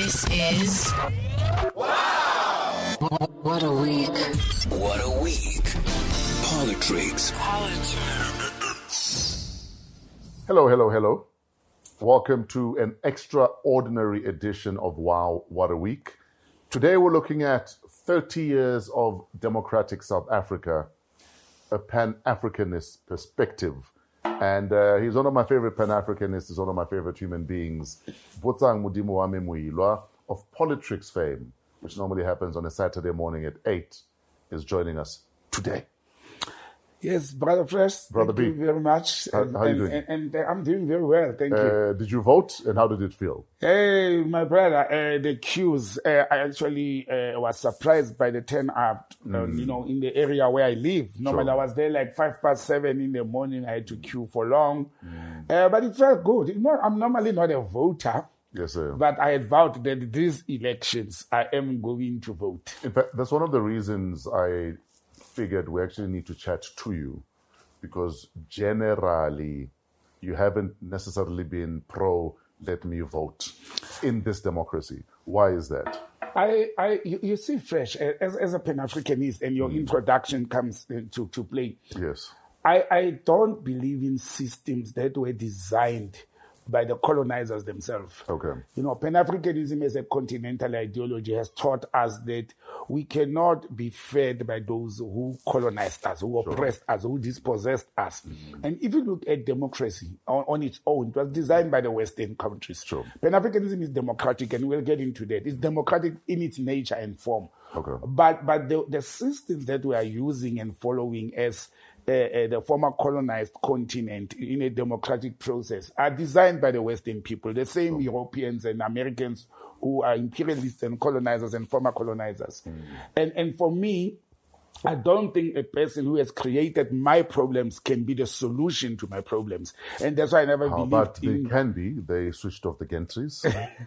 This is Wow! What a week. What a week. Politics. Hello. Welcome to an extraordinary edition of Wow, What a Week. Today we're looking at 30 years of democratic South Africa, a Pan-Africanist perspective. And he's one of my favorite Pan-Africanists, he's one of my favorite human beings. Botsang Modimo Muilwa of Politics fame, which normally happens on a Saturday morning at 8, is joining us today. Yes, Brother Fresh. Brother Thank B. you very much. How are you doing? And I'm doing very well, thank you. Did you vote, and how did it feel? Hey, my brother, the queues, I actually was surprised by the turnout, in the area where I live. Normally, I was there like 7:05 in the morning. I had to queue for long. But it felt good. I'm normally not a voter. Yes, sir. But I had vowed that these elections, I am going to vote. In fact, that's one of the reasons I figured we actually need to chat to you, because generally you haven't necessarily been pro let me vote in this democracy. Why is that? You see, Fresh, as a Pan-Africanist, and your introduction comes to play. Yes. I don't believe in systems that were designed by the colonizers themselves. Okay. Pan-Africanism as a continental ideology has taught us that we cannot be fed by those who colonized us, who oppressed us, who dispossessed us. And if you look at democracy on its own, it was designed by the Western countries. Pan-Africanism is democratic, and we'll get into that. It's democratic in its nature and form. Okay. But the systems that we are using and following as the former colonized continent in a democratic process are designed by the Western people, the same Europeans and Americans who are imperialists and colonizers and former colonizers. And for me, I don't think a person who has created my problems can be the solution to my problems. And that's why I never believed but they can be. They switched off the gantries.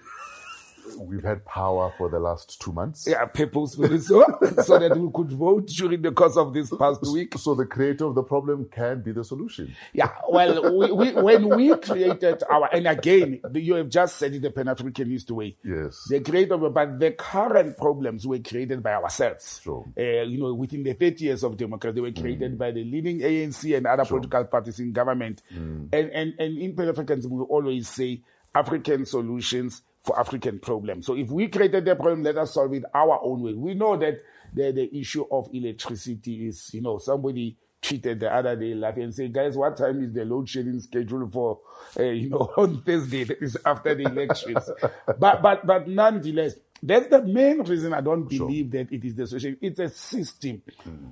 We've had power for the last 2 months. Yeah, purposefully so that we could vote during the course of this past week. So the creator of the problem can be the solution. Yeah, well, when we created and again, you have just said it the Pan-Africanist way. Yes. The creator, but the current problems were created by ourselves. Sure. Within the 30 years of democracy, they were created by the leading ANC and other political parties in government. And in Pan-Africanism, we always say African solutions for African problems. So if we created the problem, let us solve it our own way. We know that the issue of electricity is, somebody tweeted the other day laughing and saying, guys, what time is the load shedding schedule for, on Thursday? That is after the elections. but nonetheless, that's the main reason I don't believe that it is the solution. It's a system.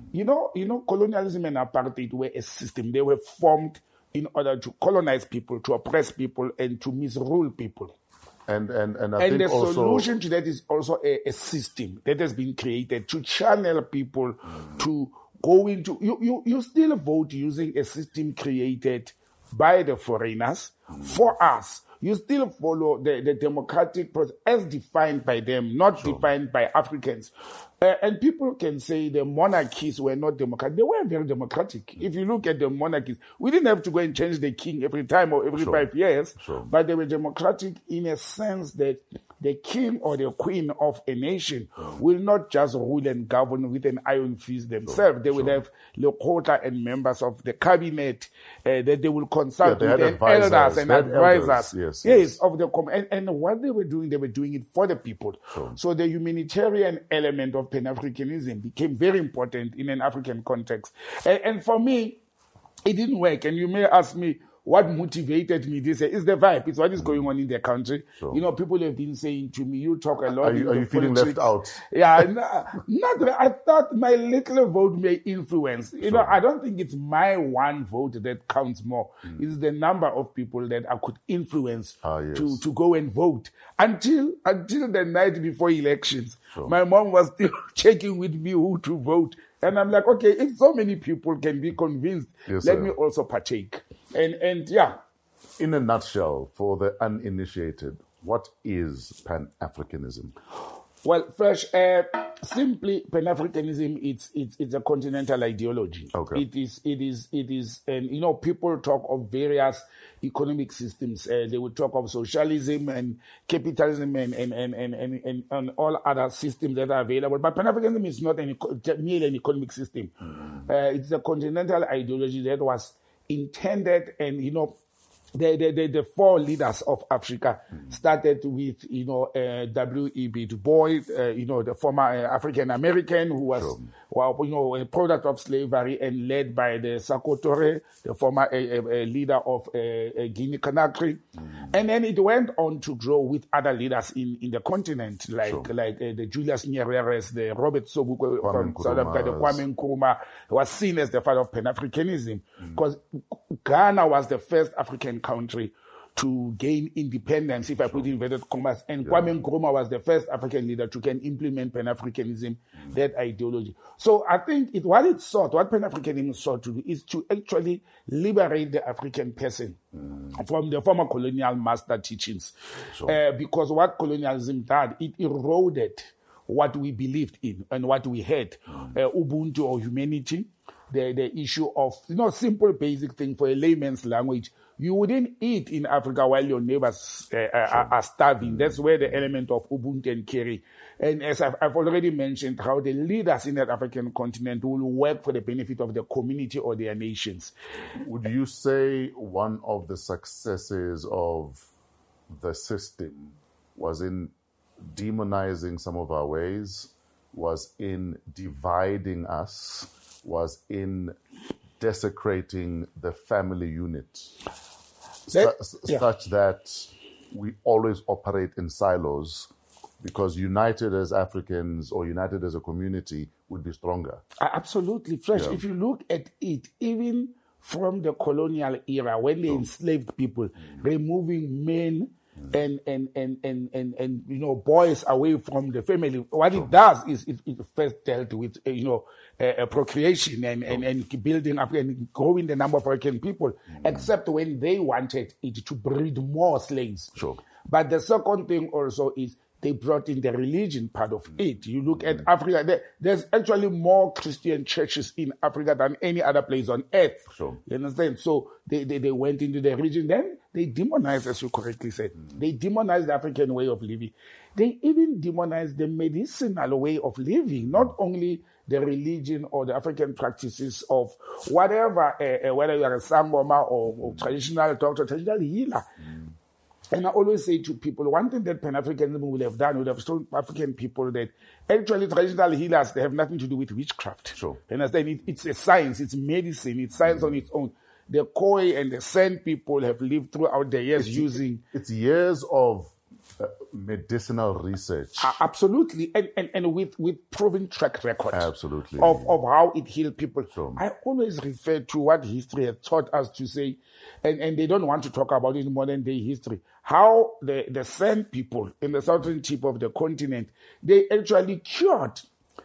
Colonialism and apartheid were a system. They were formed in order to colonize people, to oppress people, and to misrule people. And I think the also solution to that is also a system that has been created to channel people to go into. You still vote using a system created by the foreigners for us. You still follow the democratic process as defined by them, not defined by Africans. And people can say the monarchies were not democratic. They were very democratic. If you look at the monarchies, we didn't have to go and change the king every time or every 5 years, but they were democratic in a sense that the king or the queen of a nation will not just rule and govern with an iron fist themselves. They will have Lekgotla and members of the cabinet that they will consult with, and elders and advisors. Yes, of the and what they were doing it for the people. So the humanitarian element of Pan-Africanism became very important in an African context. And for me, it didn't work. And you may ask me, what motivated me this year? It's the vibe. It's what is going on in the country. People have been saying to me, you talk a lot. Are you feeling left out? Yeah, not. I thought my little vote may influence. I don't think it's my one vote that counts more. It's the number of people that I could influence to go and vote. Until the night before elections, my mom was still checking with me who to vote. And I'm like, okay, if so many people can be convinced, let me also partake. And in a nutshell, for the uninitiated, what is Pan-Africanism? Well, first, simply Pan-Africanism, it's a continental ideology. Okay. It is, and people talk of various economic systems. They would talk of socialism and capitalism and all other systems that are available. But Pan-Africanism is not merely an economic system. It's a continental ideology that was intended, and the four leaders of Africa started with, W.E.B. Du Bois, the former African American who was, a product of slavery and led by the Sékou Touré, the former leader of Guinea-Conakry. And then it went on to grow with other leaders in the continent, like the Julius Nyerere, the Robert Sobukwe from South Africa, the Kwame Nkrumah, was seen as the father of Pan-Africanism, because Ghana was the first African country to gain independence, if I put inverted commas, and Kwame Nkrumah was the first African leader to can implement Pan-Africanism, that ideology. So I think what Pan-Africanism sought to do is to actually liberate the African person from the former colonial master teachings. Because what colonialism did, it eroded what we believed in and what we had, Ubuntu or humanity, the issue of, simple basic thing for a layman's language. You wouldn't eat in Africa while your neighbors are starving. That's where the element of Ubuntu and carry. And as I've already mentioned, how the leaders in that African continent will work for the benefit of the community or their nations. Would you say one of the successes of the system was in demonizing some of our ways, was in dividing us, was in desecrating the family unit, such that we always operate in silos, because united as Africans or united as a community would be stronger? Absolutely. Fresh. If you look at it, even from the colonial era, when they enslaved people, removing men and boys away from the family, what it does is it first dealt with procreation and building up and growing the number of African people, except when they wanted it to breed more slaves. But the second thing also is they brought in the religion part of it. You look at Africa, there's actually more Christian churches in Africa than any other place on earth. You understand? So they went into the religion. Then they demonized, as you correctly said, they demonized the African way of living. They even demonized the medicinal way of living, not only the religion or the African practices of whatever, whether you are a sangoma or traditional doctor, traditional healer. And I always say to people, one thing that Pan-Africanism would have done would have shown African people that actually traditional healers, they have nothing to do with witchcraft. You understand? It's a science, it's medicine, it's science on its own. The Khoi and the San people have lived throughout the years using... It's years of medicinal research. Absolutely. And with proven track record. Absolutely. Of how it healed people. I always refer to what history has taught us to say, and they don't want to talk about it in modern day history, how the San people in the southern tip of the continent, they actually cured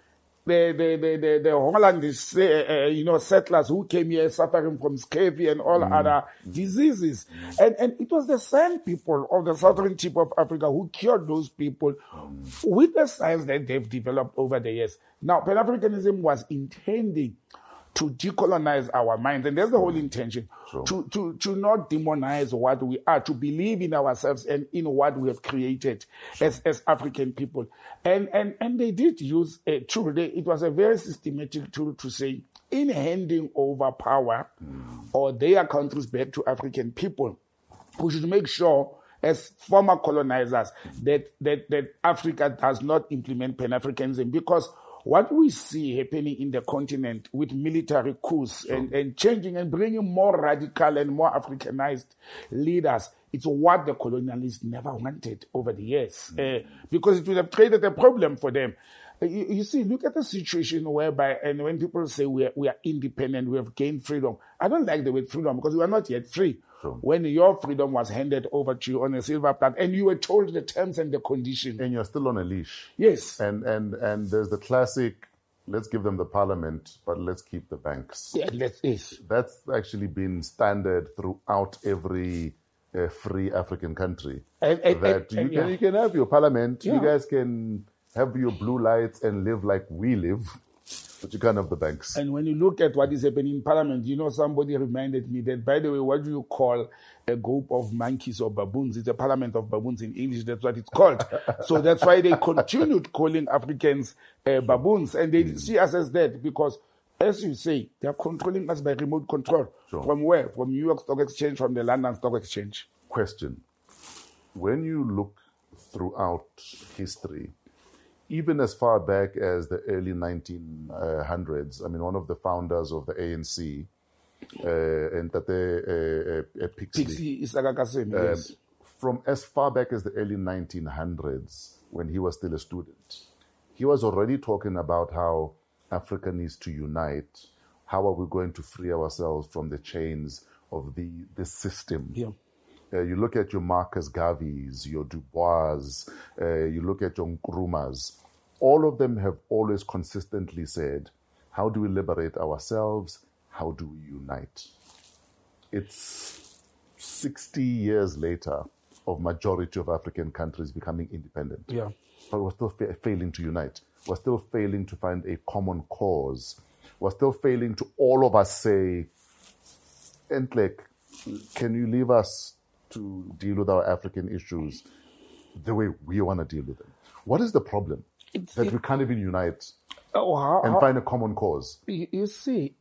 the Hollanders, settlers who came here suffering from scurvy and all other diseases. And it was the San people of the southern tip of Africa who cured those people with the science that they've developed over the years. Now, Pan-Africanism was intending to decolonize our minds, and that's the whole intention, to not demonize what we are, to believe in ourselves and in what we have created as African people. And they did use a tool. It was a very systematic tool to say, in handing over power or their countries back to African people, we should make sure, as former colonizers, that Africa does not implement Pan-Africanism, because what we see happening in the continent with military coups and changing and bringing more radical and more Africanized leaders, it's what the colonialists never wanted over the years, because it would have created a problem for them. You see, look at the situation whereby, and when people say we are independent, we have gained freedom, I don't like the word freedom, because we are not yet free. When your freedom was handed over to you on a silver platter, and you were told the terms and the conditions. And you're still on a leash. Yes. And there's the classic, let's give them the parliament, but let's keep the banks. That's actually been standard throughout every free African country. You can have your parliament, you guys can have your blue lights and live like we live, but you can't have the banks. And when you look at what is happening in Parliament, somebody reminded me that, by the way, what do you call a group of monkeys or baboons? It's a parliament of baboons in English. That's what it's called. So that's why they continued calling Africans baboons. And they see us as that because, as you say, they are controlling us by remote control. Sure. From where? From New York Stock Exchange, from the London Stock Exchange. Question. When you look throughout history, even as far back as the early 1900s, I mean, one of the founders of the ANC, Ntate Pixley, Pixley Isaka Kaseme, yes. From as far back as the early 1900s, when he was still a student, he was already talking about how Africa needs to unite. How are we going to free ourselves from the chains of the system? Yeah. You look at your Marcus Garveys, your Du Bois, you look at your Nkrumahs. All of them have always consistently said, how do we liberate ourselves? How do we unite? It's 60 years later of majority of African countries becoming independent. Yeah. But we're still failing to unite. We're still failing to find a common cause. We're still failing to all of us say, Entlek, can you leave us to deal with our African issues the way we want to deal with them? What is the problem that we can't even unite and find a common cause? You see,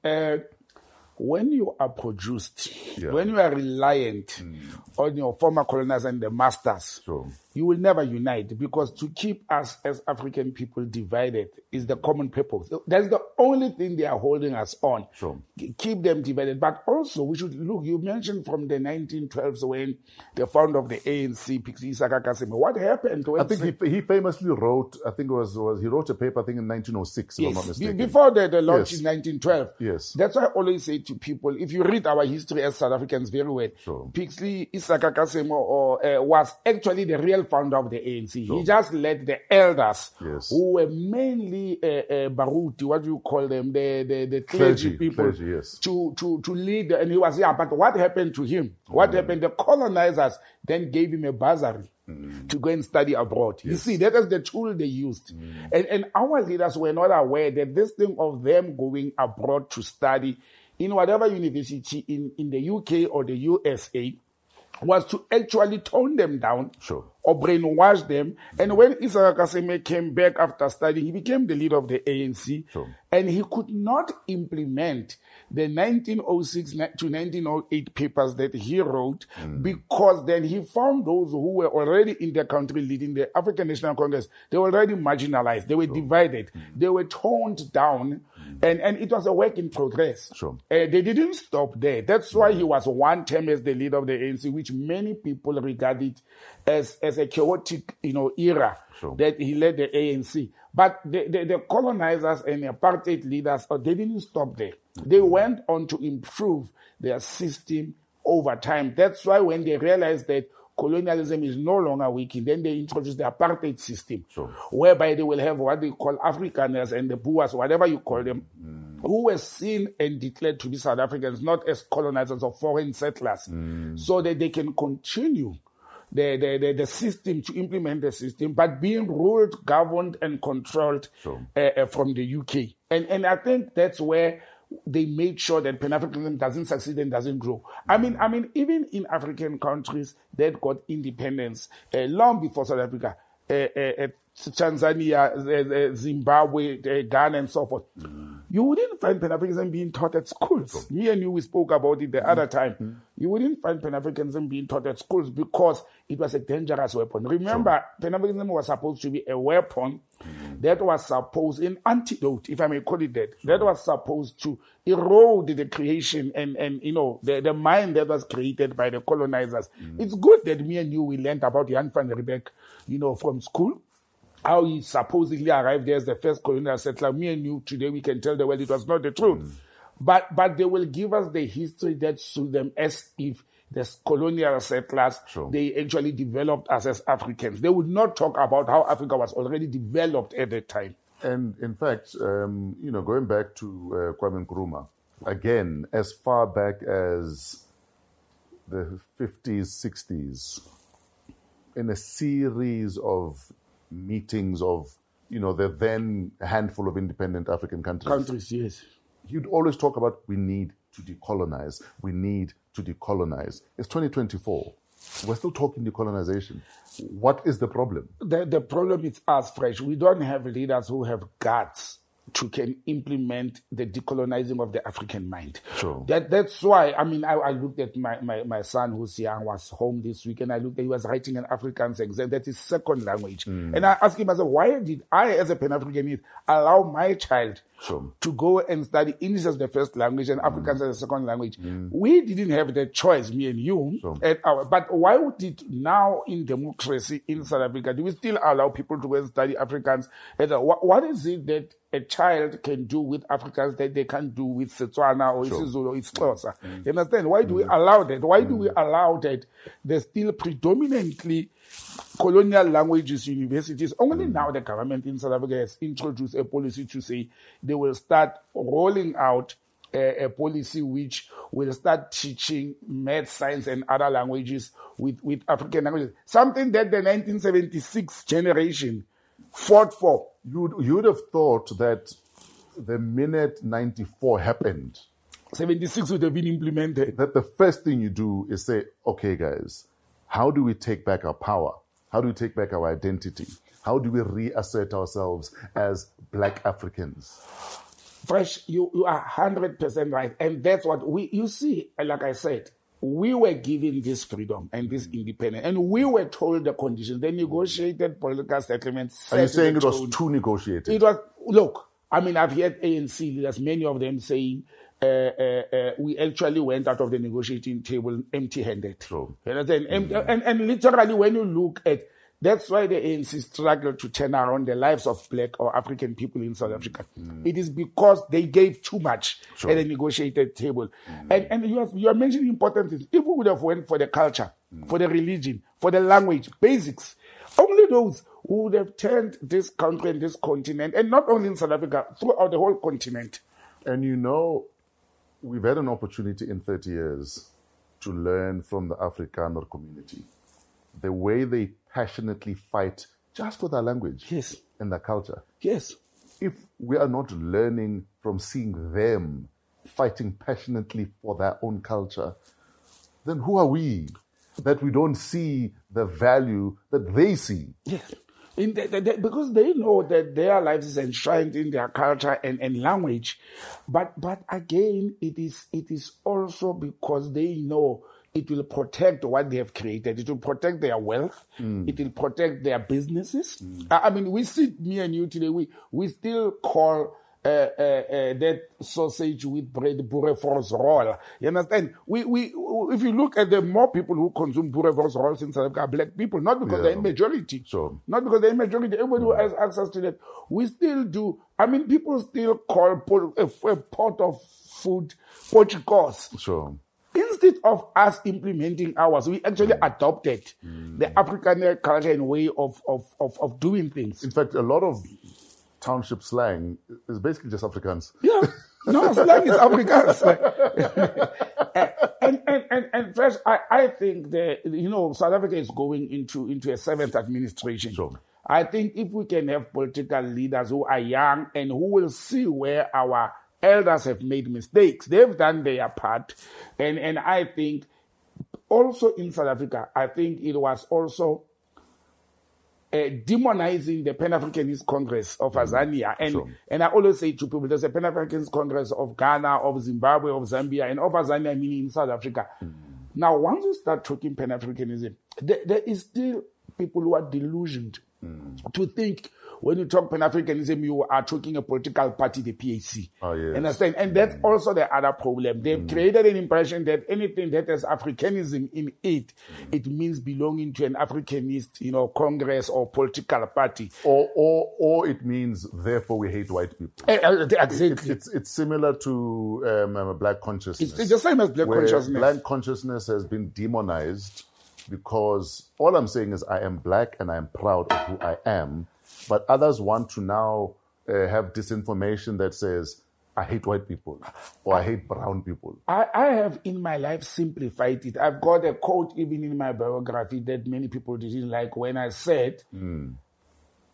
when you are produced, when you are reliant on your former colonizers and the masters, Sure. you will never unite, because to keep us as African people divided is the common purpose. That's the only thing they are holding us on. Sure. Keep them divided. But also, we should look, you mentioned from the 1912s when the founder of the ANC, Pixley Isaka Kaseme, what happened? I think he famously wrote, I think he wrote a paper, I think in 1906, if I'm not mistaken. Before the launch Yes. in 1912. Yes. That's why I always say to people, if you read our history as South Africans very well, Sure. Pixley Isaka Kaseme was actually the real founder of the ANC. Sure. He just led the elders, Yes. who were mainly Baruti, what do you call them, the clergy people, Clergy, yes. to lead. And he was, but what happened to him? What happened? The colonizers then gave him a bursary to go and study abroad. You see, that is the tool they used. And our leaders were not aware that this thing of them going abroad to study in whatever university in the UK or the USA was to actually tone them down, Sure. or brainwash them. And when Isaka Kaseme came back after studying, he became the leader of the ANC. Sure. And he could not implement the 1906 to 1908 papers that he wrote, because then he found those who were already in the country leading the African National Congress. They were already marginalized. They were divided. They were toned down. And it was a work in progress. Sure. They didn't stop there. That's why he was one term as the leader of the ANC, which many people regarded as a chaotic, era, Sure. that he led the ANC. But the colonizers and the apartheid leaders, they didn't stop there. They went on to improve their system over time. That's why when they realized that colonialism is no longer working, then they introduced the apartheid system, Sure. whereby they will have what they call Afrikaners and the Boers, whatever you call them, who were seen and declared to be South Africans, not as colonizers or foreign settlers, so that they can continue the system, to implement the system, but being ruled, governed, and controlled Sure. from the UK. And I think that's where they made sure that Pan-Africanism doesn't succeed and doesn't grow. I mean, even in African countries that got independence long before South Africa, Tanzania, Zimbabwe, Ghana, and so forth, you wouldn't find Pan-Africanism being taught at schools. Me and you, we spoke about it the other time. You wouldn't find Pan-Africanism being taught at schools because it was a dangerous weapon. Remember, Pan-Africanism was supposed to be a weapon that was supposed, an antidote, if I may call it that, that was supposed to erode the creation and the mind that was created by the colonizers. It's good that me and you, we learned about Jan van Riebeeck, from school, how he supposedly arrived there as the first colonial settler. Me and you, today, we can tell the world it was not the truth. But they will give us the history that suits them, as if the colonial settlers, Sure. they actually developed us as Africans. They would not talk about how Africa was already developed at that time. And in fact, going back to Kwame Nkrumah, again, as far back as the 50s, 60s, in a series of meetings of the then handful of independent African countries. Countries, yes. You'd always talk about we need to decolonize. We need to decolonize. It's 2024. We're still talking decolonization. What is the problem? The problem is us, Fresh. We don't have leaders who have guts to can implement the decolonizing of the African mind. Sure. That's why, I looked at my son who's young, was home this week, and I looked at, he was writing an Afrikaans exam, that's his second language. And I asked him, I said, why did I, as a Pan-Africanist, allow my child to go and study English as the first language and Afrikaans as the second language? We didn't have the choice, me and you. But why would it now in democracy in South Africa, do we still allow people to go and study Afrikaans? What is it that a child can do with Afrikaans that they can't do with Setswana or isiZulu or Xhosa? You understand? Why do we allow that? Why do we allow that there's still predominantly colonial languages universities? Only now the government in South Africa has introduced a policy to say they will start rolling out a policy which will start teaching math, science, and other languages with African languages. Something that the 1976 generation fought for. You'd have thought that the minute 94 happened, 76 would have been implemented. that the first thing you do is say, okay, guys, how do we take back our power? How do we take back our identity? How do we reassert ourselves as Black Africans? Fresh, you are 100% right. And that's what you see, like I said, we were given this freedom and this independence, and we were told the conditions. They negotiated political settlements. Are you saying it was too negotiated? It was, look, I've heard ANC leaders, many of them saying, we actually went out of the negotiating table empty-handed. Sure. You understand? And literally, when you look at, that's why the ANC struggled to turn around the lives of Black or African people in South Africa. It is because they gave too much at the negotiated table. And you are mentioning important things. If we would have went for the culture, for the religion, for the language, basics, only those who would have turned this country and this continent, and not only in South Africa, throughout the whole continent. And we've had an opportunity in 30 years to learn from the Afrikaner community. The way they passionately fight just for their language and their culture. Yes. If we are not learning from seeing them fighting passionately for their own culture, then who are we that we don't see the value that they see? Yes. Because they know that their lives is enshrined in their culture and language. But again, it is also because they know it will protect what they have created. It will protect their wealth. It will protect their businesses. We see, me and you today, we still call that sausage with bread boerewors roll. You understand? We if you look at the more people who consume boerewors rolls in South Africa are Black people, not because they're in majority. Sure. Not because they're in majority. Everybody who has access to that. We still do. People still call a pot of food Portuguese. Sure. Instead of us implementing ours, we actually adopted the African culture and way of doing things. In fact, a lot of township slang is basically just Afrikaans. Yeah. No, slang is Afrikaans. and first, I think that, South Africa is going into a seventh administration. Sure. I think if we can have political leaders who are young and who will see where our elders have made mistakes, they've done their part. And I think also in South Africa, I think it was also demonizing the Pan-Africanist Congress of Azania. And I always say to people, there's a Pan-Africanist Congress of Ghana, of Zimbabwe, of Zambia, and of Azania, meaning in South Africa. Now, once you start talking Pan-Africanism, there is still people who are delusioned to think when you talk Pan-Africanism, you are talking a political party, the PAC. Oh, yes. Understand? And that's also the other problem. They've created an impression that anything that has Africanism in it, it means belonging to an Africanist, Congress or political party. Or it means, therefore, we hate white people. Exactly. It's similar to Black consciousness. It's the same as Black consciousness. Black consciousness has been demonized because all I'm saying is I am Black and I am proud of who I am. But others want to now have disinformation that says, I hate white people or I hate brown people. I have in my life simplified it. I've got a quote even in my biography that many people didn't like when I said,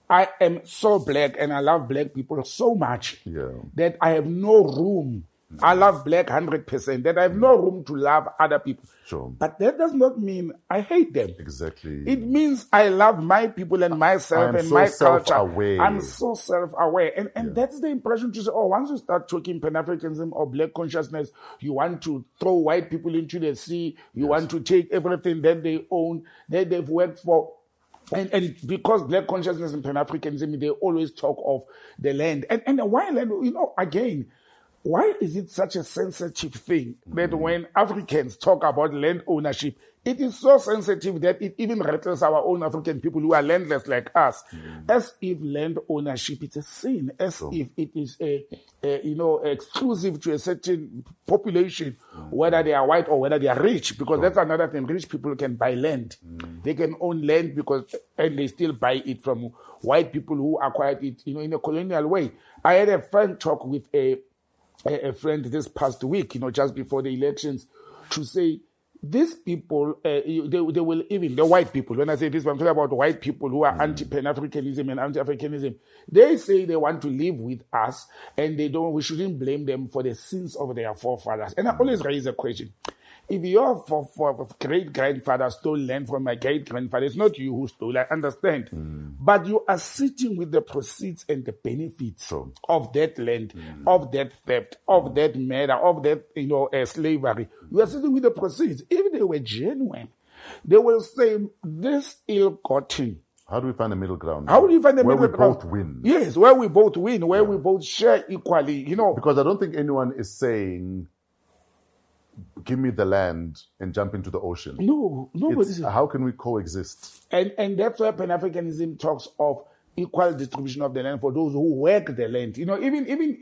I am so black and I love black people so much that I have no room. I love black 100%, that I have no room to love other people. Sure. But that does not mean I hate them. Exactly. It means I love my people and myself and so my culture. self-aware. I'm so self-aware. And that's the impression to say, once you start talking Pan-Africanism or black consciousness, you want to throw white people into the sea. You want to take everything that they own, that they've worked for. And because black consciousness and Pan-Africanism, they always talk of the land. And why land? Again, why is it such a sensitive thing that when Africans talk about land ownership, it is so sensitive that it even rattles our own African people who are landless like us, as if land ownership is a sin, as if it is exclusive to a certain population, whether they are white or whether they are rich, because that's another thing. Rich people can buy land. They can own land and they still buy it from white people who acquired it, in a colonial way. I had a friend talk with a friend this past week, just before the elections, to say these people, they will even, the white people, when I say this, I'm talking about white people who are anti-Pan-Africanism and anti-Africanism, they say they want to live with us and we shouldn't blame them for the sins of their forefathers. And I always raise a question. If your great-grandfather stole land from my great-grandfather, it's not you who stole, I understand. But you are sitting with the proceeds and the benefits of that land, of that theft, of that murder, of that slavery. You are sitting with the proceeds. If they were genuine, they will say, this ill-gotten. How do we find a middle ground? How do you find a middle ground? Where we both win. Yes, where we both win, where we both share equally, Because I don't think anyone is saying, give me the land and jump into the ocean. No, nobody. How can we coexist? And that's why Pan-Africanism talks of equal distribution of the land for those who work the land. Even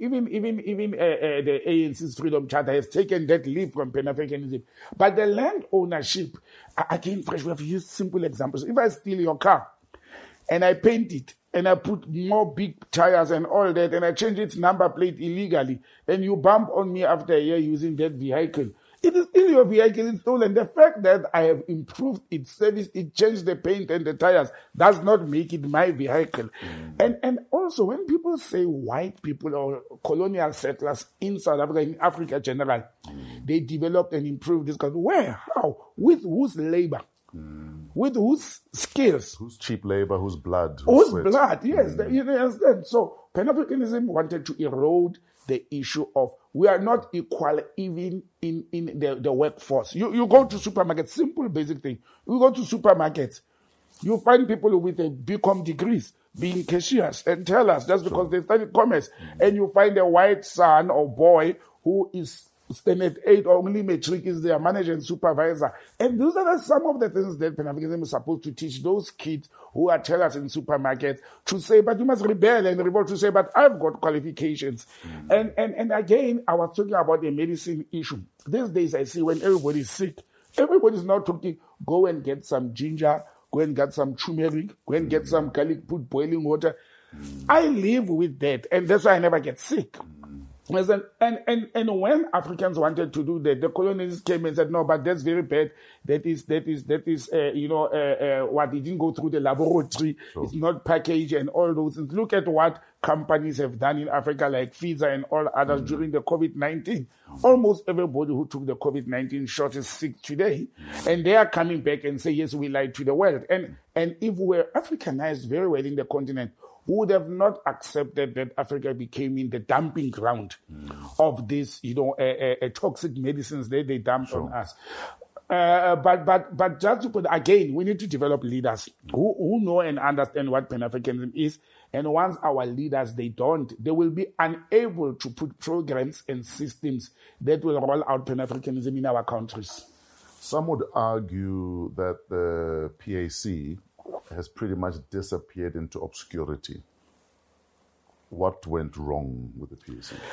the ANC's Freedom Charter has taken that leap from Pan-Africanism. But the land ownership, again, Fresh, we have used simple examples. If I steal your car and I paint it, and I put more big tires and all that, and I change its number plate illegally, and you bump on me after a year using that vehicle, it is still your vehicle, it's stolen. The fact that I have improved its service, it changed the paint and the tires, does not make it my vehicle. And also, when people say white people or colonial settlers in South Africa, in Africa in general, they developed and improved this country. Where? How? With whose labor? With whose skills? Whose cheap labor, whose blood? Whose blood, yes. You understand? So Pan-Africanism wanted to erode the issue of we are not equal even in the workforce. You go to supermarkets, simple basic thing. You go to supermarkets, you find people with a BCom degrees being cashiers and tellers just because they studied commerce. And you find a white son or boy who is Standard 8 or only matric is their manager and supervisor. And those are some of the things that Pan-Africanism is supposed to teach those kids who are tellers in supermarkets to say, but you must rebel and revolt, to say, but I've got qualifications. And again, I was talking about the medicine issue. These days I see when everybody's sick, everybody's now talking, go and get some ginger, go and get some turmeric, go and get some garlic, put boiling water. I live with that, and that's why I never get sick. And when Africans wanted to do that, the colonialists came and said, no, but that's very bad. That is, what it didn't go through the laboratory. It's not packaged and all those things. Look at what companies have done in Africa, like Pfizer and all others during the COVID-19. Almost everybody who took the COVID-19 shot is sick today. And they are coming back and say, yes, we lied to the world. And if we were Africanized very well in the continent, would have not accepted that Africa became in the dumping ground of these, toxic medicines that they dumped on us. But just to put, again, we need to develop leaders who know and understand what Pan-Africanism is. And once our leaders, they will be unable to put programs and systems that will roll out Pan-Africanism in our countries. Some would argue that the PAC has pretty much disappeared into obscurity. What went wrong with the PAC?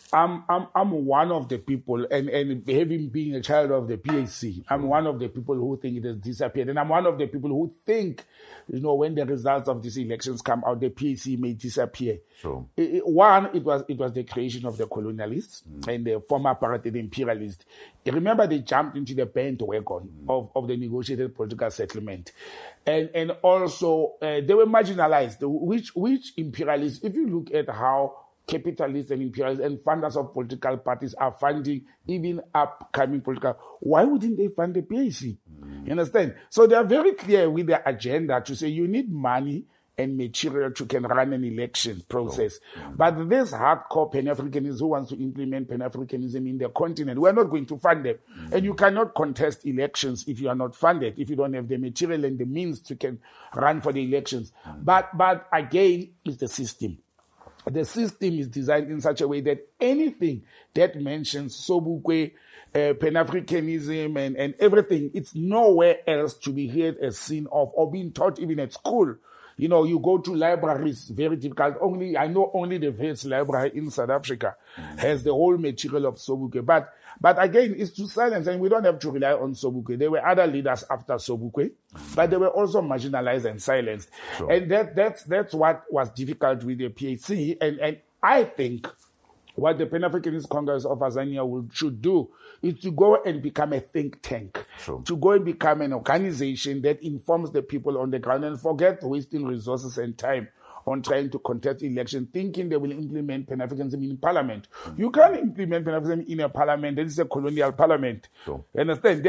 I'm one of the people, and having been a child of the PAC, I'm one of the people who think it has disappeared. And I'm one of the people who think, when the results of these elections come out, the PAC may disappear. Sure. It was the creation of the colonialists and the former apartheid imperialists. Remember, they jumped into the bandwagon of the negotiated political settlement. And also, they were marginalized, which imperialists, if you look at how capitalists and imperialists and funders of political parties are funding even upcoming political. Why wouldn't they fund the PAC? You understand? So they are very clear with their agenda to say you need money and material to can run an election process. But this hardcore Pan-Africanists who wants to implement Pan-Africanism in the continent, we are not going to fund them. And you cannot contest elections if you are not funded, if you don't have the material and the means to can run for the elections. But again, it's the system. The system is designed in such a way that anything that mentions Sobukwe, Pan-Africanism and everything, it's nowhere else to be heard as seen of or being taught even at school. You go to libraries, very difficult. I know only the Wits library in South Africa has the whole material of Sobukwe. But again, it's to silence, and we don't have to rely on Sobukwe. There were other leaders after Sobukwe, but they were also marginalized and silenced. Sure. And that's what was difficult with the PAC. And I think what the Pan-Africanist Congress of Azania should do is to go and become a think tank, Sure. to go and become an organization that informs the people on the ground and forget wasting resources and time on trying to contest election, thinking they will implement Pan-Africanism in parliament. You can't implement Pan-Africanism in a parliament that is a colonial parliament. Sure. You understand?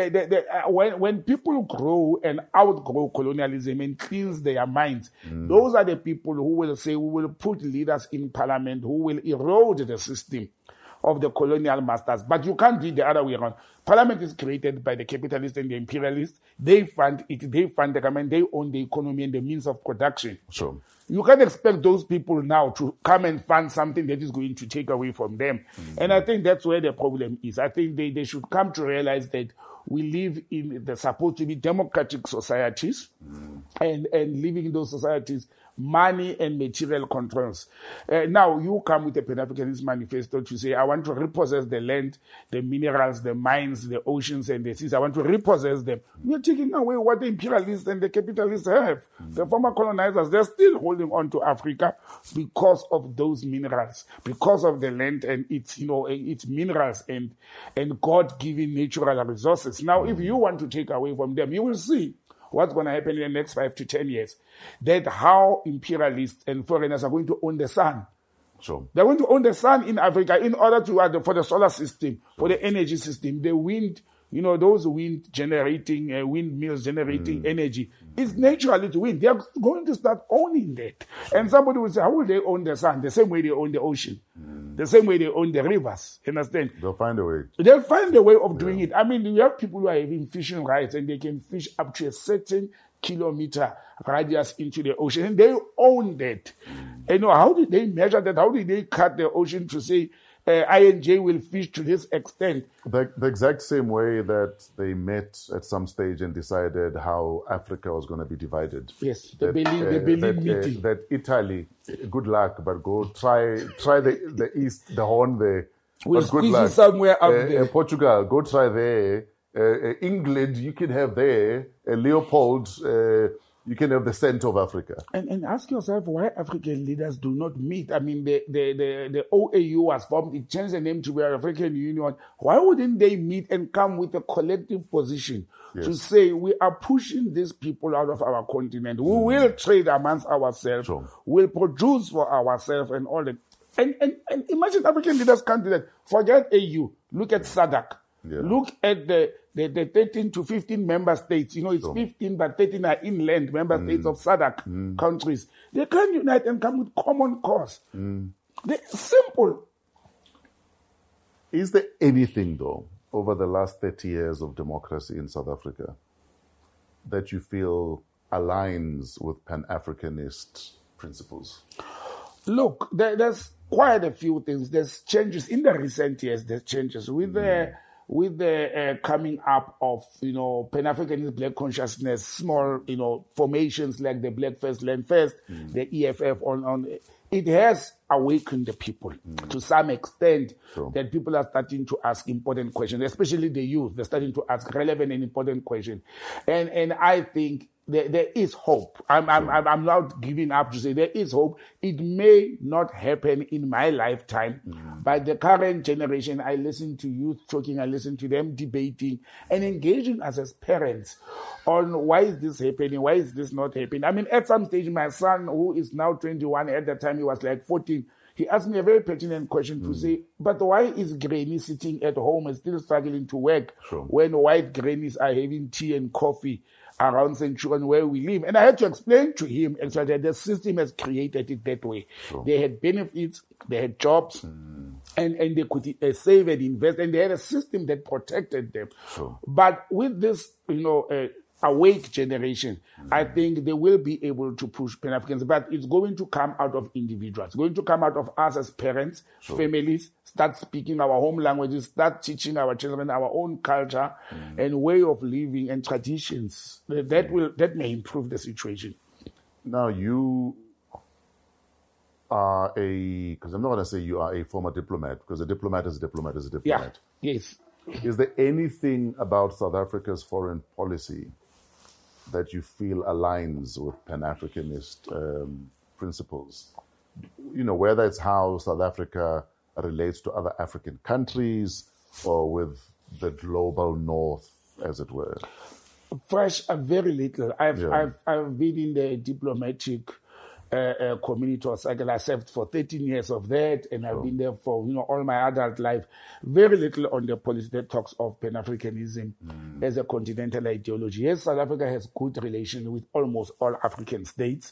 When people grow and outgrow colonialism and cleanse their minds, those are the people who will say, we will put leaders in parliament who will erode the system of the colonial masters. But you can't do it the other way around. Parliament is created by the capitalists and the imperialists. They fund it, they fund the government, they own the economy and the means of production. Sure. You can't expect those people now to come and fund something that is going to take away from them. And I think that's where the problem is. I think they should come to realize that we live in the supposed to be democratic societies, and living in those societies, money and material controls. Now you come with a Pan-Africanist manifesto to say, I want to repossess the land, the minerals, the mines, the oceans and the seas. I want to repossess them. You're taking away what the imperialists and the capitalists have. The former colonizers, they're still holding on to Africa because of those minerals, because of the land and its minerals and God-given natural resources. Now, if you want to take away from them, you will see what's going to happen in the next 5 to 10 years, that how imperialists and foreigners are going to own the sun. Sure. They're going to own the sun in Africa in order to, for the solar system, for the energy system, the wind, those windmills generating energy. It's naturally to wind. They're going to start owning that. And somebody will say, how will they own the sun? The same way they own the ocean. The same way they own the rivers. Understand? They'll find a way. They'll find a way of doing it. I mean, you have people who are having fishing rights and they can fish up to a certain kilometer radius into the ocean and they own that. And how did they measure that? How did they cut the ocean to say I&J will fish to this extent? The exact same way that they met at some stage and decided how Africa was going to be divided. Yes, the Berlin meeting. That Italy, good luck, but go try the East, the Horn there. We'll but good squeeze luck. you somewhere up there. Portugal, go try there. England, you can have there. Leopold, you can have the center of Africa. And ask yourself why African leaders do not meet. I mean, the OAU was formed. It changed the name to the African Union. Why wouldn't they meet and come with a collective position to say we are pushing these people out of our continent? We will trade amongst ourselves. Sure. We'll produce for ourselves and all that. And imagine African leaders can't do that. Forget AU. Look at SADC. Yeah. Look at the 13 to 15 member states. It's 15, but 13 are inland member states of SADC countries. They can unite and come with common cause. They're simple. Is there anything, though, over the last 30 years of democracy in South Africa that you feel aligns with Pan-Africanist principles? Look, there's quite a few things. There's changes in the recent years. There's changes with with the coming up of, Pan-Africanist Black consciousness, small, formations like the Black First Land First, the EFF, it has awakened the people to some extent. Sure. That people are starting to ask important questions, especially the youth. They're starting to ask relevant and important questions. And I think there is hope. I'm not giving up to say there is hope. It may not happen in my lifetime, but the current generation, I listen to youth talking, I listen to them debating and engaging us as parents on why is this happening, why is this not happening. I mean, at some stage, my son, who is now 21, at that time he was like 14, he asked me a very pertinent question to say, but why is Granny sitting at home and still struggling to work when white grannies are having tea and coffee around Centurion where we live? And I had to explain to him actually that the system has created it that way. They had benefits, they had jobs, and they could save and invest, and they had a system that protected them. But with this, awake generation, I think they will be able to push Pan-Africans, but it's going to come out of individuals, going to come out of us as parents, families, start speaking our home languages, start teaching our children our own culture and way of living and traditions. That may improve the situation. Now you are because I'm not going to say you are a former diplomat, because a diplomat is a diplomat is a diplomat. Yeah. Yes. Is there anything about South Africa's foreign policy that you feel aligns with Pan-Africanist principles? Whether it's how South Africa relates to other African countries or with the global north, as it were? Fresh, very little. I've been in the diplomatic community or cycle. I served for 13 years of that, and I've been there for all my adult life. Very little on the policy that talks of Pan-Africanism as a continental ideology. Yes, South Africa has good relations with almost all African states,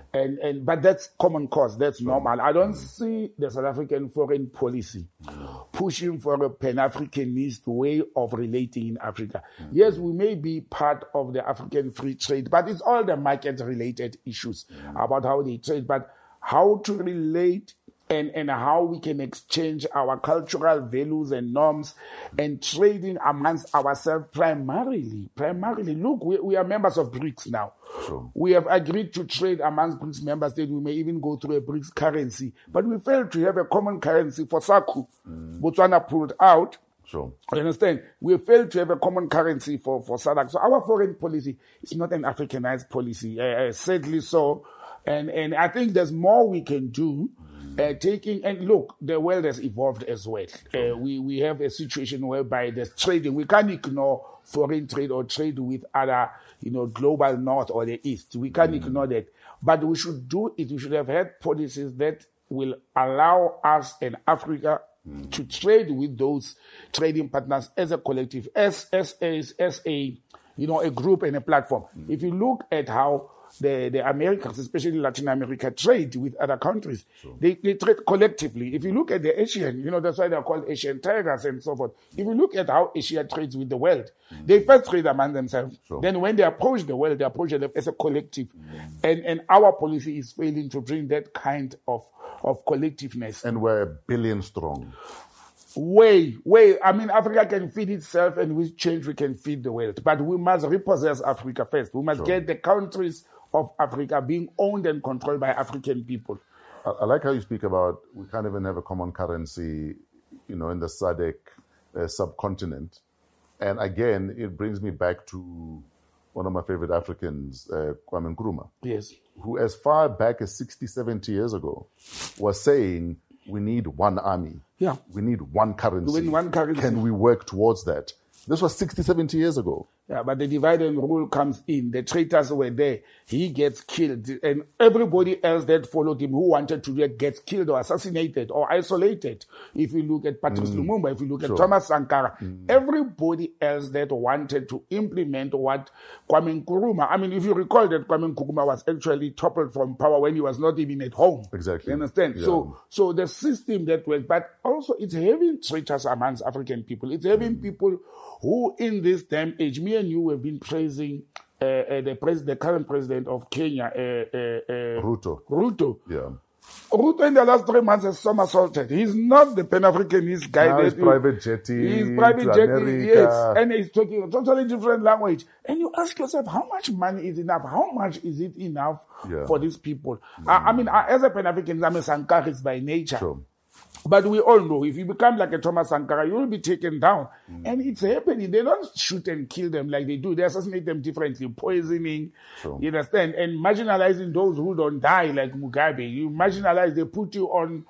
but that's common cause. That's normal. I don't see the South African foreign policy pushing for a Pan-Africanist way of relating in Africa. Yes, we may be part of the African free trade, but it's all the market-related issues about how they trade, but how to relate and how we can exchange our cultural values and norms and trading amongst ourselves primarily. Look, we are members of BRICS now. We have agreed to trade amongst BRICS member states. We may even go through a BRICS currency, but we failed to have a common currency for SACU. Botswana pulled out. You understand? We failed to have a common currency for SADC. So our foreign policy is not an Africanized policy, sadly so. And I think there's more we can do. And look, the world has evolved as well. We have a situation whereby there's trading. We can't ignore foreign trade or trade with other, global north or the east. We can't ignore that. But we should do it. We should have had policies that will allow us and Africa to trade with those trading partners as a collective, as a group and a platform. If you look at how the Americans, especially Latin America, trade with other countries. They trade collectively. If you look at the Asian, that's why they're called Asian tigers and so forth. If you look at how Asia trades with the world, they first trade among themselves. Then when they approach the world, they approach them as a collective. And our policy is failing to bring that kind of collectiveness. And we're 1 billion strong. Way. I mean, Africa can feed itself, and with change we can feed the world. But we must repossess Africa first. We must get the countries of Africa being owned and controlled by African people. I like how you speak about we can't even have a common currency, in the SADC subcontinent. And again, it brings me back to one of my favorite Africans, Kwame Nkrumah. Yes. Who, as far back as 60, 70 years ago, was saying we need one army. Yeah. We need one currency. We need one currency. Can we work towards that? This was 60, 70 years ago. Yeah, but the divide and rule comes in. The traitors were there. He gets killed. And everybody else that followed him who wanted to do it gets killed or assassinated or isolated. If you look at Patrice Lumumba, if you look at Thomas Sankara, everybody else that wanted to implement what Kwame Nkrumah, I mean, if you recall that Kwame Nkrumah was actually toppled from power when he was not even at home. Exactly. You understand? Yeah. So the system that works, but also it's having traitors amongst African people. It's having people who in this damn age, me and you have been praising the current president of Kenya, Ruto. Ruto. Yeah. Ruto in the last 3 months has somersaulted. He's not the Pan-Africanist guy. Now he's private jetty. He's private to jetty, America. yes. And he's talking a totally different language. And you ask yourself, how much money is enough? How much is it enough for these people? I mean, as a Pan-Africanist, I'm a Sankarist by nature. Sure. But we all know if you become like a Thomas Sankara, you will be taken down. And it's happening. They don't shoot and kill them like they do. They assassinate them differently, poisoning, you understand? And marginalizing those who don't die like Mugabe. You marginalize, they put you on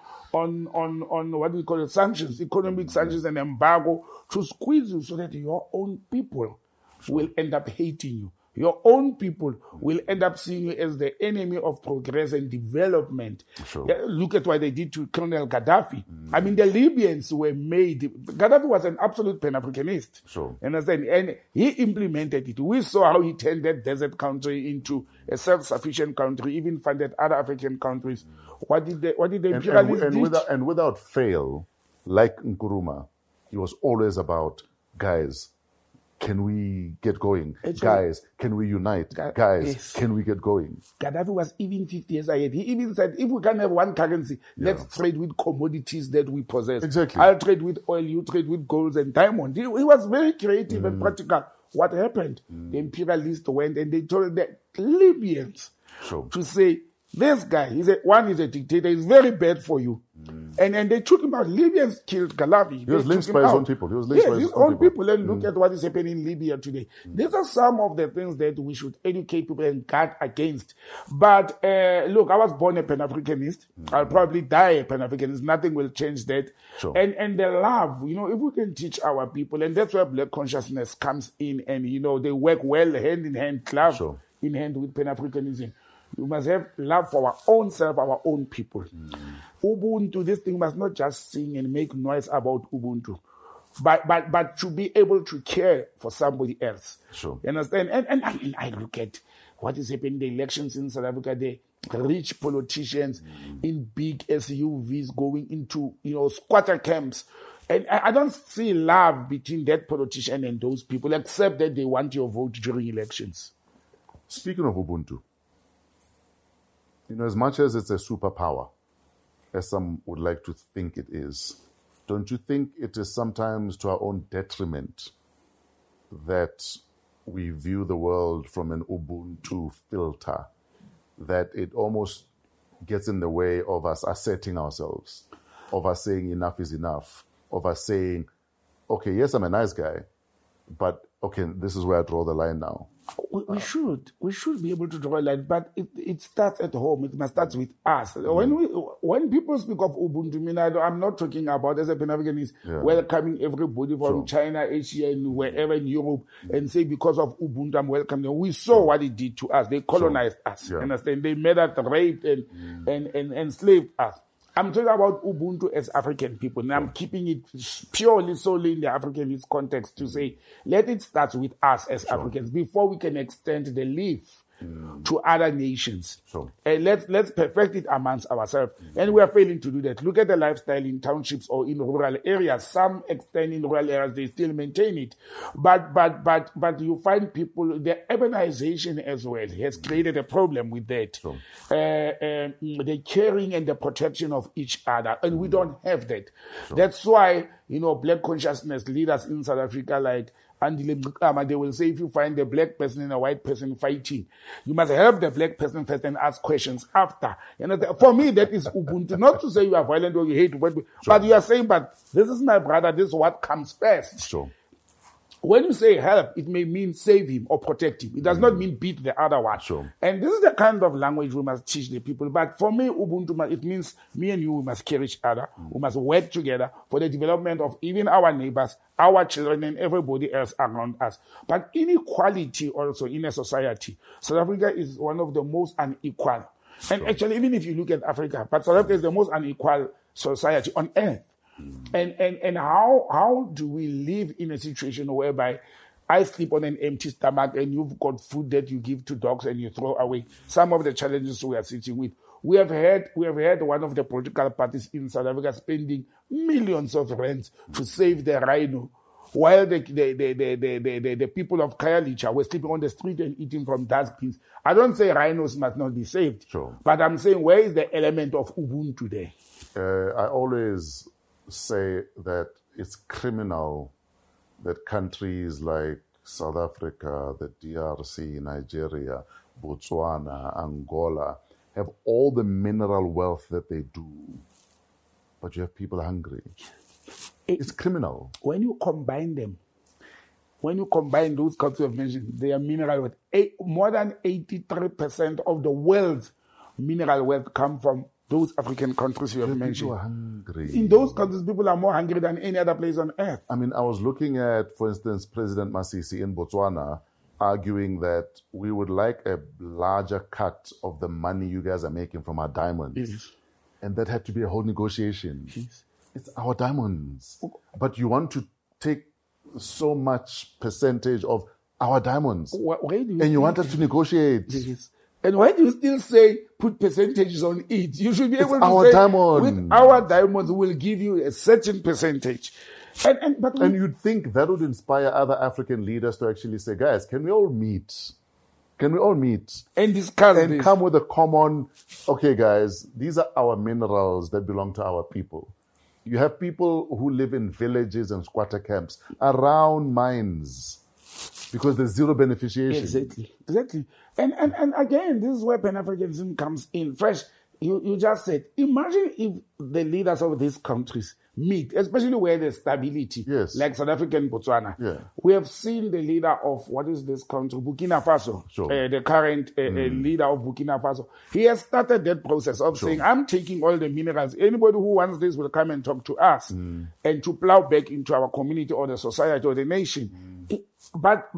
what we call it, sanctions, economic sanctions and embargo to squeeze you so that your own people will end up hating you. Your own people will end up seeing you as the enemy of progress and development. Yeah, look at what they did to Colonel Gaddafi. I mean, the Libyans were made. Gaddafi was an absolute Pan-Africanist. Understand? And he implemented it. We saw how he turned that desert country into a self-sufficient country, even funded other African countries. What did the imperialists do? And without fail, like Nkrumah, he was always about, guys, can we get going? Guys, can we unite? Guys, can we get going? Gaddafi was even 50 years ahead. He even said, if we can't have one currency, let's trade with commodities that we possess. Exactly. I'll trade with oil, you trade with gold and diamond. He was very creative and practical. What happened? The imperialists went and they told the Libyans to say, this guy, he's a dictator, he's very bad for you. And they took him out. Libyans killed Gaddafi. He was lynched by his own people. His own people. And look at what is happening in Libya today. These are some of the things that we should educate people and guard against. But look, I was born a Pan-Africanist. I'll probably die a Pan-Africanist. Nothing will change that. And the love, if we can teach our people, and that's where Black consciousness comes in, and they work well hand in hand, glove in hand with Pan-Africanism. We must have love for our own self, our own people. Ubuntu, this thing must not just sing and make noise about Ubuntu, but to be able to care for somebody else. You understand? And I mean, I look at what is happening in the elections in South Africa. The rich politicians in big SUVs going into, squatter camps. And I don't see love between that politician and those people, except that they want your vote during elections. Speaking of Ubuntu, as much as it's a superpower, as some would like to think it is, don't you think it is sometimes to our own detriment that we view the world from an Ubuntu filter, that it almost gets in the way of us asserting ourselves, of us saying enough is enough, of us saying, okay, yes, I'm a nice guy, but okay, this is where I draw the line now. We should be able to draw a line, but it starts at home. It must start with us. When people speak of Ubuntu, I'm not talking about, as a Pan-Africanist, welcoming everybody from China, Asia, and wherever in Europe, and say because of Ubuntu I'm welcoming them. We saw what it did to us. They colonized us. Understand? They made us raped and enslaved us. I'm talking about Ubuntu as African people, and I'm keeping it purely, solely in the Africanist context to say, let it start with us as Africans before we can extend the leaf to other nations. And let's perfect it amongst ourselves. And we are failing to do that. Look at the lifestyle in townships or in rural areas. Some extent in rural areas, they still maintain it. But you find people, the urbanization as well has created a problem with that. The caring and the protection of each other. And we don't have that. That's why, Black consciousness leaders in South Africa like Andile Mqama, they will say if you find a black person and a white person fighting, you must help the black person first and ask questions after. For me, that is Ubuntu. Not to say you are violent or you hate, but you are saying, but this is my brother, this is what comes first. When you say help, it may mean save him or protect him. It does not mean beat the other one. And this is the kind of language we must teach the people. But for me, Ubuntu, it means me and you, we must care each other. We must work together for the development of even our neighbors, our children, and everybody else around us. But inequality also in a society. South Africa is one of the most unequal. And actually, even if you look at Africa, but South Africa is the most unequal society on earth. And how do we live in a situation whereby I sleep on an empty stomach and you've got food that you give to dogs and you throw away? Some of the challenges we are sitting with. We have had one of the political parties in South Africa spending millions of rands to save the rhino while the people of Khayelitsha were sleeping on the street and eating from dustbins. I don't say rhinos must not be saved, Sure. but I'm saying where is the element of Ubuntu there? I always say that it's criminal that countries like South Africa, the DRC, Nigeria, Botswana, Angola have all the mineral wealth that they do, but you have people hungry. It's criminal. When you combine them, when you combine those countries I've mentioned, they are mineral wealth. More than 83% of the world's mineral wealth come from those African countries you have mentioned. People are hungry. In those countries, people are more hungry than any other place on earth. I mean, I was looking at, for instance, President Masisi in Botswana arguing that we would like a larger cut of the money you guys are making from our diamonds. Yes. And that had to be a whole negotiation. Yes. It's our diamonds. But you want to take so much percentage of our diamonds. Why do And you want us to negotiate. Yes. And why do you still say put percentages on it? You should be able to our say diamond. With our diamonds we'll give you a certain percentage. And you'd think that would inspire other African leaders to actually say, guys, can we all meet? Can we all meet? And discuss and this. come with a common, okay, guys, these are our minerals that belong to our people. You have people who live in villages and squatter camps around mines because there's zero beneficiation. Exactly. And again, this is where Pan-Africanism comes in fresh. You just said, imagine if the leaders of these countries meet, especially where there's stability, Yes. like South Africa and Botswana. Yeah. We have seen the leader of, what is this country, Burkina Faso, Sure. the current leader of Burkina Faso. He has started that process of saying, I'm taking all the minerals. Anybody who wants this will come and talk to us and to plow back into our community or the society or the nation. But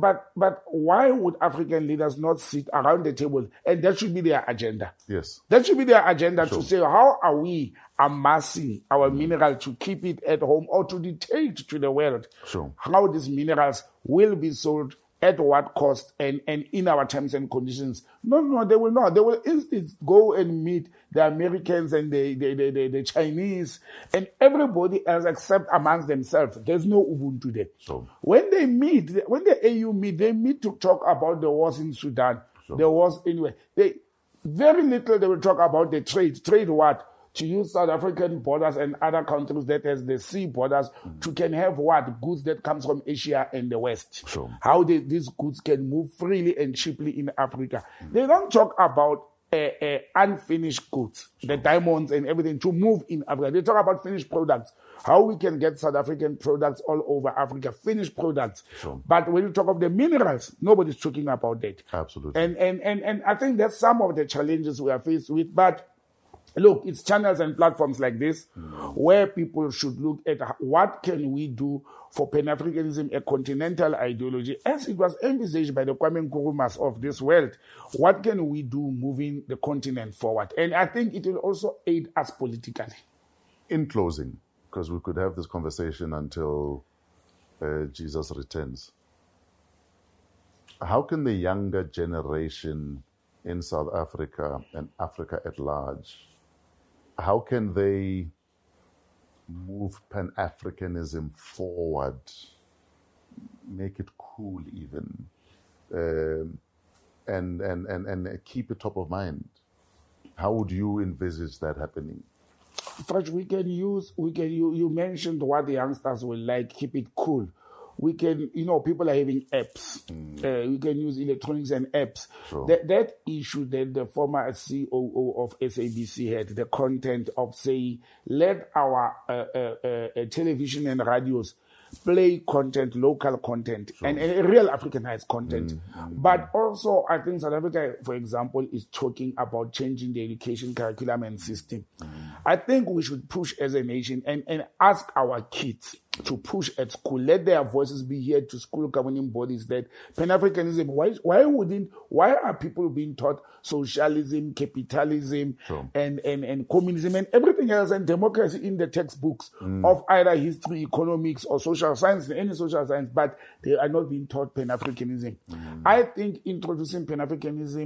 why would African leaders not sit around the table? And that should be their agenda. Yes. That should be their agenda to say, how are we amassing our mineral to keep it at home or to dictate to the world Sure. how these minerals will be sold, at what cost, and in our terms and conditions. No, they will not. They will instead go and meet the Americans and the Chinese and everybody else except amongst themselves. There's no Ubuntu there. Sure. When they meet, when the AU meet, they meet to talk about the wars in Sudan, the wars anywhere. Very little they will talk about the trade. Trade what? To use South African borders and other countries that has the sea borders to can have what? Goods that comes from Asia and the West. Sure. How these goods can move freely and cheaply in Africa. They don't talk about unfinished goods, the diamonds and everything to move in Africa. They talk about finished products. How we can get South African products all over Africa, finished products. Sure. But when you talk of the minerals, nobody's talking about that. Absolutely. And I think that's some of the challenges we are faced with. But look, it's channels and platforms like this where people should look at what can we do for Pan-Africanism, a continental ideology, as it was envisaged by the Kwame Nkrumahs of this world. What can we do moving the continent forward? And I think it will also aid us politically. In closing, because we could have this conversation until Jesus returns, how can the younger generation in South Africa and Africa at large, how can they move Pan-Africanism forward, make it cool even, and keep it top of mind? How would you envisage that happening? First, you mentioned what the youngsters will like, keep it cool. We can, people are having apps. We can use electronics and apps. Sure. That issue that the former COO of SABC had, the content of saying, let our television and radios play content, local content, and real Africanized content. But also, I think South Africa, for example, is talking about changing the education curriculum and system. I think we should push as a nation and ask our kids to push at school. Let their voices be heard to school governing bodies that Pan-Africanism, why are people being taught socialism, capitalism, and communism and everything else and democracy in the textbooks of either history, economics, or social science, any social science, but they are not being taught Pan-Africanism. I think introducing Pan-Africanism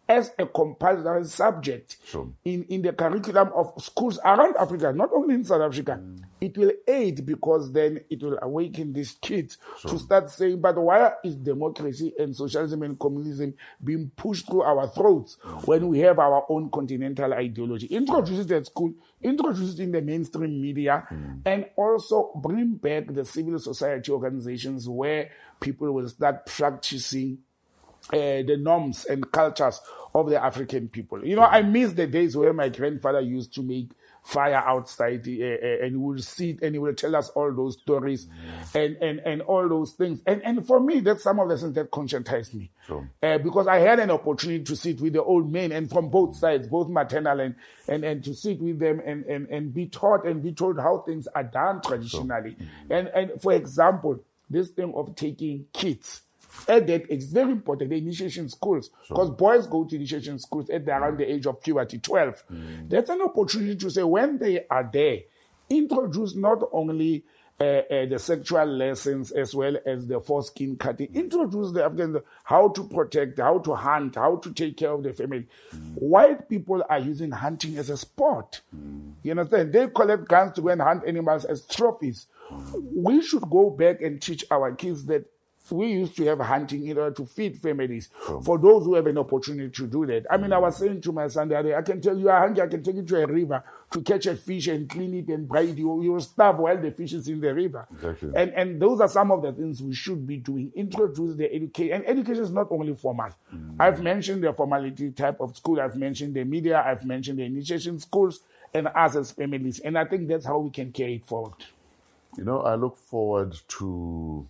as a compulsory subject Sure. in the curriculum of schools around Africa, not only in South Africa. It will aid, because then it will awaken these kids to start saying, but why is democracy and socialism and communism being pushed through our throats when we have our own continental ideology? Introduce it at school, introduce it in the mainstream media, and also bring back the civil society organizations where people will start practicing the norms and cultures of the African people. You know, I miss the days where my grandfather used to make fire outside and he would sit and he would tell us all those stories and all those things. And for me, that's some of the things that conscientized me. Sure. Because I had an opportunity to sit with the old men, and from both sides, both maternal and to sit with them and be taught and be told how things are done traditionally. Sure. And for example, this thing of taking kids at that age is very important, the initiation schools, because boys go to initiation schools at around the age of puberty, 12. That's an opportunity to say, when they are there, introduce not only the sexual lessons as well as the foreskin cutting, introduce the Africans how to protect, how to hunt, how to take care of the family. White people are using hunting as a sport. You understand? They collect guns to go and hunt animals as trophies. We should go back and teach our kids that we used to have hunting in order to feed families. For those who have an opportunity to do that. I mean, I was saying to my son the other day, I can tell you are hungry, I can take you to a river to catch a fish and clean it and braid it. You will starve while the fish is in the river. Exactly. And those are some of the things we should be doing. Introduce the education. And education is not only formal. I've mentioned the formality type of school. I've mentioned the media. I've mentioned the initiation schools and us as families. And I think that's how we can carry it forward. You know, I look forward to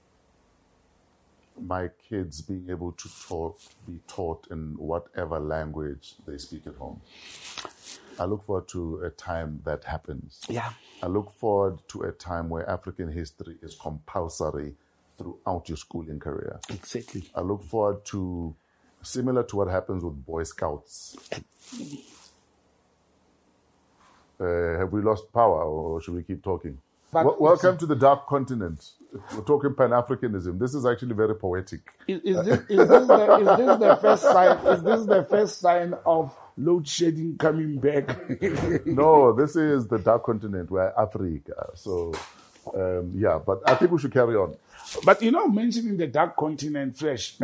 my kids being able to be taught in whatever language they speak at home. I look forward to a time that happens. Yeah. I look forward to a time where African history is compulsory throughout your schooling career. Exactly. I look forward to, similar to what happens with Boy Scouts. Have we lost power, or should we keep talking? Welcome to the Dark Continent. We're talking Pan-Africanism. This is actually very poetic. Is this the first sign? Is this the first sign of load shedding coming back? No, this is the Dark Continent. We're Africa. So, yeah, but I think we should carry on. But you know, mentioning the Dark Continent, Fresh.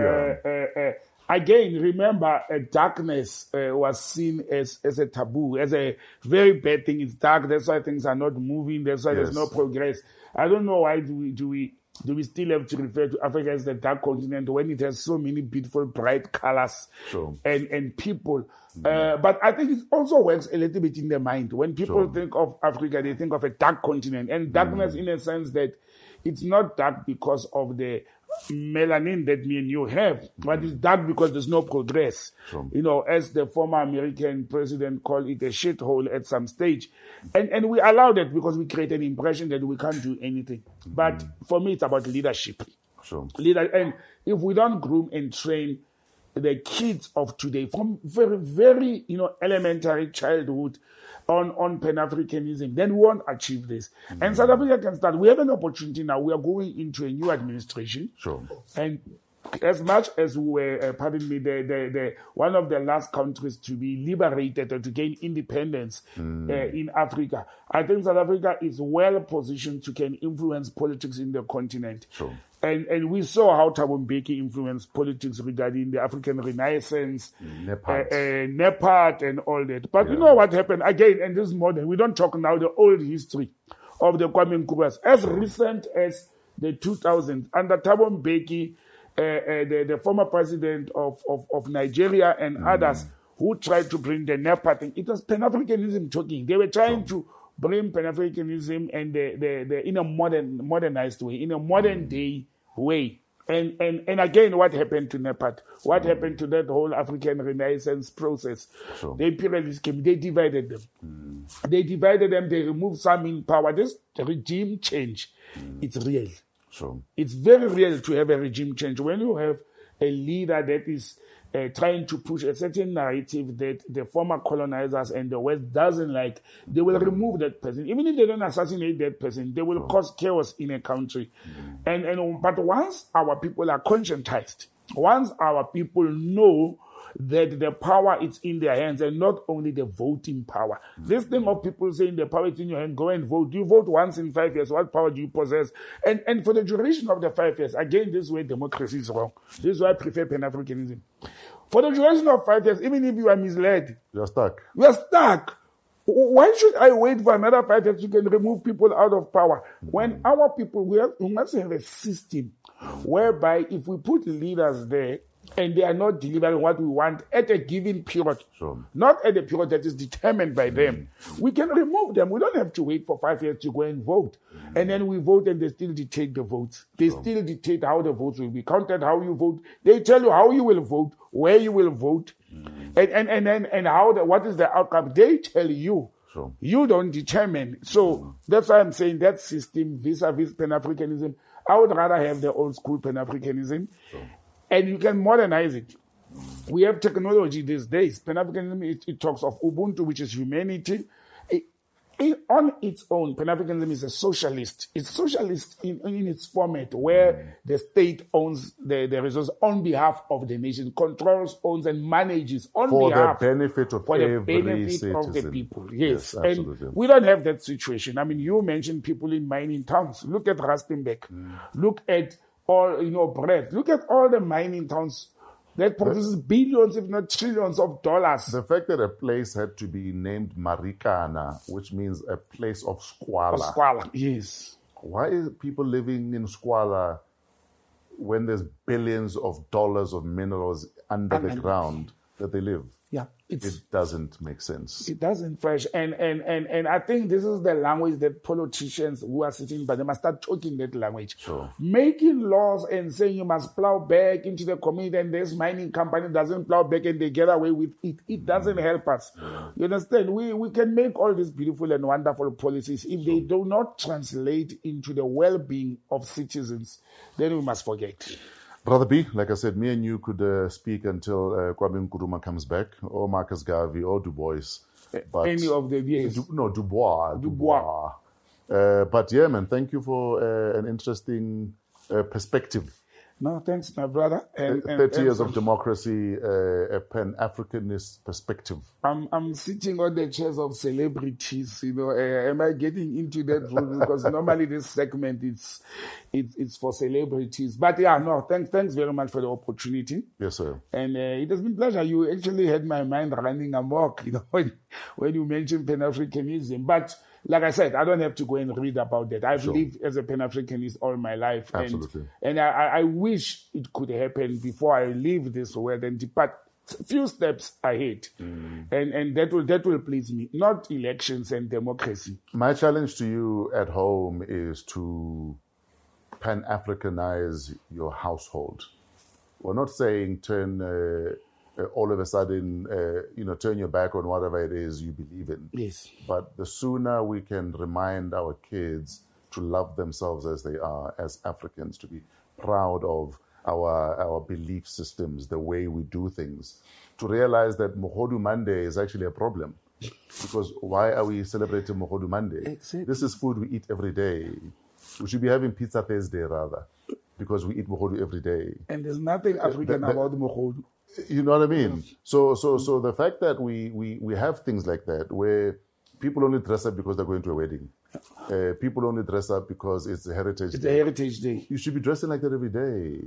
Again, remember, darkness was seen as a taboo, as a very bad thing. It's dark. That's why things are not moving. That's why there's no progress. I don't know why do we still have to refer to Africa as the Dark Continent when it has so many beautiful, bright colors and people. But I think it also works a little bit in the mind. When people think of Africa, they think of a dark continent, and darkness in a sense that it's not dark because of the melanin that me and you have, but it's dark because there's no progress. You know, as the former American president called it, a shithole at some stage. And we allow that because we create an impression that we can't do anything. But for me, it's about leadership. And if we don't groom and train the kids of today from very, very, elementary childhood on Pan-Africanism, then we won't achieve this. And South Africa can start. We have an opportunity now. We are going into a new administration. And as much as we were, pardon me, the one of the last countries to be liberated or to gain independence in Africa, I think South Africa is well positioned to can influence politics in the continent. And we saw how Thabo Mbeki influenced politics regarding the African Renaissance, NEPAD and all that. But you know what happened? Again, and this is modern. We don't talk now the old history of the Kwame Nkrumahs. As recent as the 2000s, under Thabo Mbeki, the former president of Nigeria and others who tried to bring the NEPAD thing, it was Pan-Africanism talking. They were trying to bring Pan-Africanism and the in a modernized way, in a modern day way. And again, what happened to NEPAD? What happened to that whole African Renaissance process? The imperialists came, they divided them. They divided them, they removed some in power. This regime change, it's real. It's very real to have a regime change. When you have a leader that is trying to push a certain narrative that the former colonizers and the West doesn't like, they will remove that person. Even if they don't assassinate that person, they will cause chaos in a country. But once our people are conscientized, once our people know that the power is in their hands and not only the voting power. This thing of people saying the power is in your hand, go and vote. You vote once in 5 years. What power do you possess? And for the duration of the 5 years, again, this is where democracy is wrong. This is why I prefer Pan-Africanism. For the duration of 5 years, even if you are misled, You're stuck. you are stuck. Why should I wait for another 5 years? You can remove people out of power. When our people, we must have a system whereby if we put leaders there and they are not delivering what we want at a given period, Sure. not at a period that is determined by them, we can remove them. We don't have to wait for 5 years to go and vote. And then we vote and they still dictate the votes. They still dictate how the votes will be counted, how you vote. They tell you how you will vote, where you will vote, and how what is the outcome. They tell you. Sure. You don't determine. So that's why I'm saying that system vis-a-vis Pan-Africanism, I would rather have the old school Pan-Africanism. And you can modernize it. We have technology these days. Pan-Africanism, it talks of Ubuntu, which is humanity. On its own, Pan-Africanism is a socialist. It's socialist in its format, where the state owns the resources on behalf of the nation, controls, owns, and manages on For behalf the benefit of for the every benefit citizen. of the people. Yes, absolutely. and we don't have that situation. I mean, you mentioned people in mining towns. Look at Rustenburg. Look at all, Brett. Look at all the mining towns that produces billions, if not trillions of dollars. The fact that a place had to be named Marikana, which means a place of squalor. Squalor, yes. Why is people living in squalor when there's billions of dollars of minerals under the ground that they live? Yeah, It doesn't make sense. It doesn't fresh. And I think this is the language that politicians who are sitting, but they must start talking that language. Sure. Making laws and saying you must plow back into the community and this mining company doesn't plow back and they get away with it. It doesn't help us. You understand? We can make all these beautiful and wonderful policies. If they do not translate into the well-being of citizens, then we must forget. Brother B, like I said, me and you could speak until Kwame Nkrumah comes back, or Marcus Garvey, or Du Bois. But Any of them, yes. Dubois. But yeah, man, thank you for an interesting perspective. No, thanks, my brother. And 30 years of democracy, a Pan-Africanist perspective. I'm sitting on the chairs of celebrities. Am I getting into that role? Because normally this segment it's for celebrities. But yeah, no, thanks very much for the opportunity. Yes, sir. And it has been a pleasure. You actually had my mind running amok, when you mentioned Pan-Africanism. But like I said, I don't have to go and read about that. I've lived as a Pan-Africanist all my life. Absolutely. And I wish it could happen before I leave this world and depart a few steps ahead. And that will please me. Not elections and democracy. My challenge to you at home is to Pan-Africanize your household. We're not saying turn all of a sudden, turn your back on whatever it is you believe in. Yes. But the sooner we can remind our kids to love themselves as they are, as Africans, to be proud of our belief systems, the way we do things, to realize that Mogodu Monday is actually a problem. Because why are we celebrating Mogodu Monday? Exactly. This is food we eat every day. We should be having Pizza Thursday rather, because we eat Mogodu every day. And there's nothing African about Mogodu. You know what I mean? So the fact that we have things like that where people only dress up because they're going to a wedding. People only dress up because it's a heritage day. It's a heritage day. You should be dressing like that every day.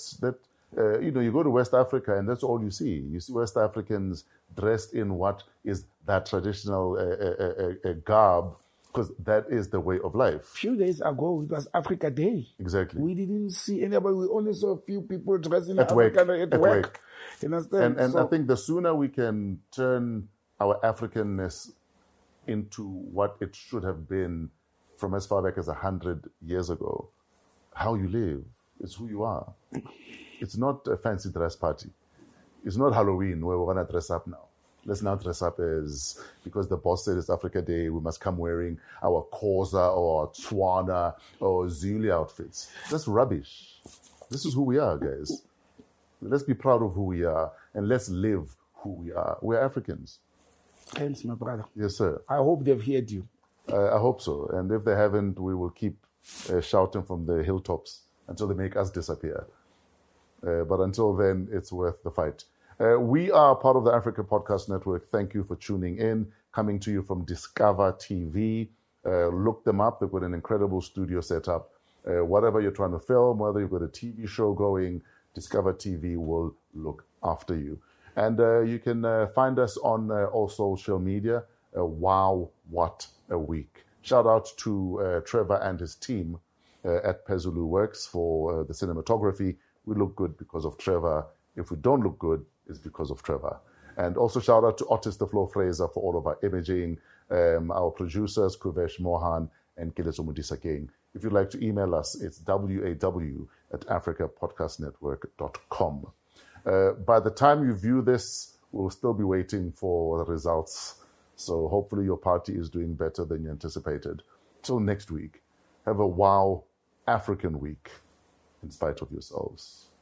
You go to West Africa and that's all you see. You see West Africans dressed in what is that traditional garb, because that is the way of life. A few days ago, it was Africa Day. Exactly. We didn't see anybody. We only saw a few people dressing At work. at work. You understand? And I think the sooner we can turn our Africanness into what it should have been from as far back as 100 years ago, how you live, it's who you are. It's not a fancy dress party. It's not Halloween where we're going to dress up now. Let's now dress up as, because the boss said it's Africa Day, we must come wearing our Xhosa or our Tswana or Zulu outfits. That's rubbish. This is who we are, guys. Let's be proud of who we are and let's live who we are. We're Africans. Thanks, my brother. Yes, sir. I hope they've heard you. I hope so. And if they haven't, we will keep shouting from the hilltops until they make us disappear. But until then, it's worth the fight. We are part of the Africa Podcast Network. Thank you for tuning in, coming to you from Discover TV. Look them up. They've got an incredible studio set up. Whatever you're trying to film, whether you've got a TV show going, Discover TV will look after you. And you can find us on all social media. Wow, what a week. Shout out to Trevor and his team at Pezulu Works for the cinematography. We look good because of Trevor. If we don't look good, it's because of Trevor. And also shout out to Otis the Flow Fraser for all of our imaging, our producers, Kuvesh Mohan and Kileso Mudisa King. If you'd like to email us, it's waw@africapodcastnetwork.com. By the time you view this, we'll still be waiting for the results. So hopefully your party is doing better than you anticipated. Till next week, have a wow African week in spite of yourselves.